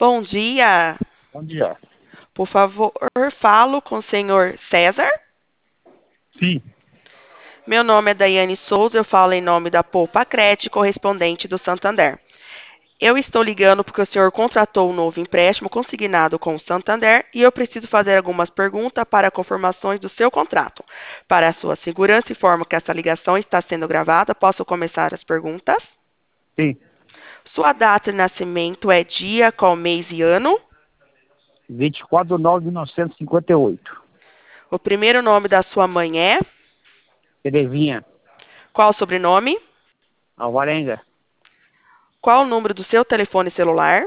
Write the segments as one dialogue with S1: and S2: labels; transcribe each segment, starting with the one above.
S1: Bom dia.
S2: Bom dia.
S1: Por favor, falo com o senhor César.
S2: Sim,
S1: Meu nome é Daiane Souza, eu falo em nome da Poupa Crédito, correspondente do Santander. Eu estou ligando porque o senhor contratou um novo empréstimo consignado com o Santander e eu preciso fazer algumas perguntas para confirmações do seu contrato. Para a sua segurança, informo que essa ligação está sendo gravada. Posso começar as perguntas?
S2: sim.
S1: Sua data de nascimento é dia, qual mês e ano?
S2: 24 de 9 de 1958.
S1: O primeiro nome da sua mãe é?
S2: Terezinha,
S1: Qual o sobrenome?
S2: Alvarenga.
S1: Qual o número do seu telefone celular?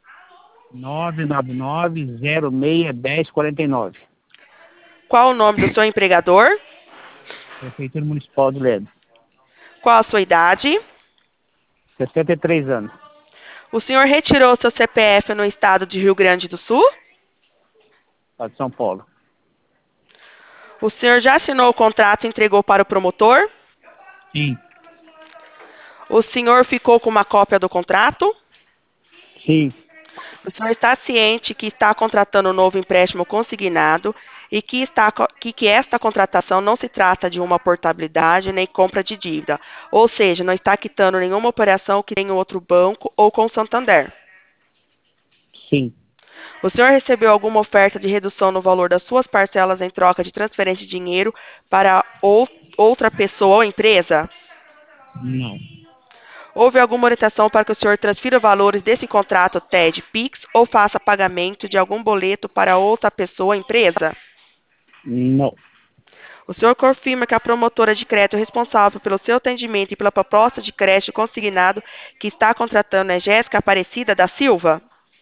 S2: 999-06-1049.
S1: Qual o nome do seu empregador?
S2: Prefeitura Municipal de Ledo.
S1: Qual a sua idade?
S2: 63 anos.
S1: O senhor retirou seu CPF no estado de Rio Grande do Sul?
S2: Estado de São Paulo.
S1: O senhor já assinou o contrato e entregou para o promotor?
S2: Sim,
S1: O senhor ficou com uma cópia do contrato?
S2: sim,
S1: O senhor está ciente que está contratando um novo empréstimo consignado e que esta contratação não se trata de uma portabilidade nem compra de dívida, ou seja, não está quitando nenhuma operação que tenha em outro banco ou com o Santander.
S2: sim.
S1: O senhor recebeu alguma oferta de redução no valor das suas parcelas em troca de transferência de dinheiro para outra pessoa ou empresa?
S2: Não,
S1: Houve alguma orientação para que o senhor transfira valores desse contrato TED Pix ou faça pagamento de algum boleto para outra pessoa ou empresa?
S2: não.
S1: O senhor confirma que a promotora de crédito responsável pelo seu atendimento e pela proposta de crédito consignado que está contratando é Jéssica Aparecida da Silva?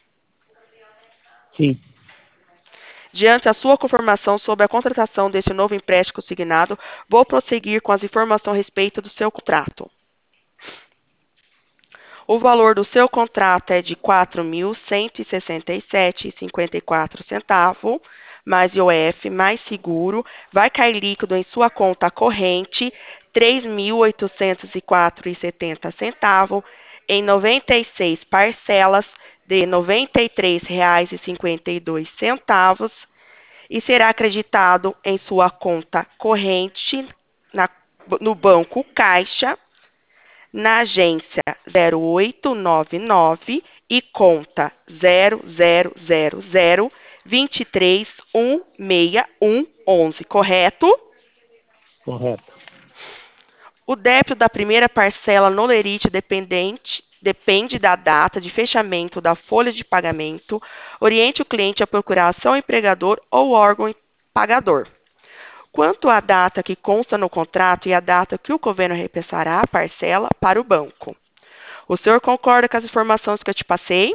S2: Sim,
S1: Diante da sua confirmação sobre a contratação deste novo empréstimo consignado, vou prosseguir com as informações a respeito do seu contrato. O valor do seu contrato é de R$ 4.167,54, mais IOF, mais seguro. Vai cair líquido em sua conta corrente R$ 3.804,70, em 96 parcelas de R$ 93,52 e será acreditado em sua conta corrente na- no Banco Caixa, na agência 0899 e conta 0000231611, correto?
S2: correto.
S1: O débito da primeira parcela no lerite depende da data de fechamento da folha de pagamento. Oriente o cliente a procurar seu empregador ou órgão pagador. Quanto à data que consta no contrato e a data que o governo repassará a parcela para o banco. O senhor concorda com as informações que eu te passei?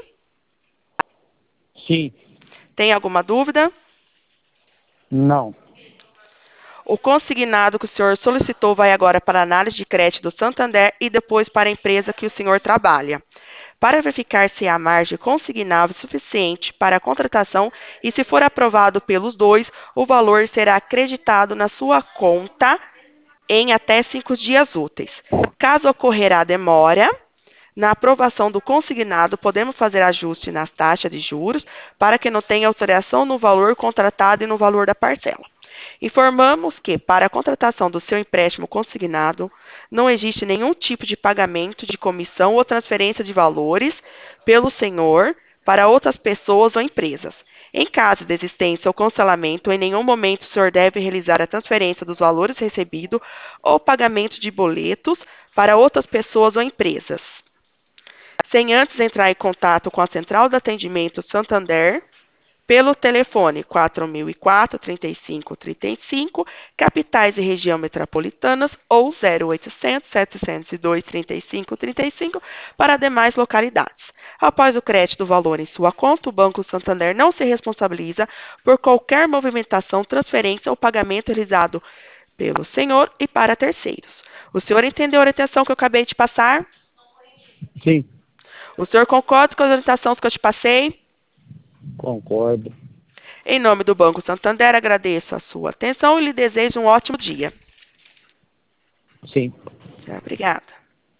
S2: Sim,
S1: Tem alguma dúvida?
S2: não.
S1: O consignado que o senhor solicitou vai agora para a análise de crédito do Santander e depois para a empresa que o senhor trabalha, para verificar se há margem consignável suficiente para a contratação e, se for aprovado pelos dois, o valor será acreditado na sua conta em até 5 dias úteis. Caso ocorrerá demora na aprovação do consignado, podemos fazer ajuste nas taxas de juros para que não tenha alteração no valor contratado e no valor da parcela. Informamos que, para a contratação do seu empréstimo consignado, não existe nenhum tipo de pagamento de comissão ou transferência de valores pelo senhor para outras pessoas ou empresas. Em caso de existência ou cancelamento, em nenhum momento o senhor deve realizar a transferência dos valores recebidos ou pagamento de boletos para outras pessoas ou empresas, sem antes entrar em contato com a Central de Atendimento Santander pelo telefone 4004-3535, capitais e região metropolitanas, ou 0800-702-3535 para demais localidades. Após o crédito do valor em sua conta, o Banco Santander não se responsabiliza por qualquer movimentação, transferência ou pagamento realizado pelo senhor e para terceiros. O senhor entendeu a orientação que eu acabei de passar?
S2: Sim,
S1: O senhor concorda com as orientações que eu te passei?
S2: concordo.
S1: Em nome do Banco Santander, agradeço a sua atenção e lhe desejo um ótimo dia.
S2: Sim.
S1: Obrigada.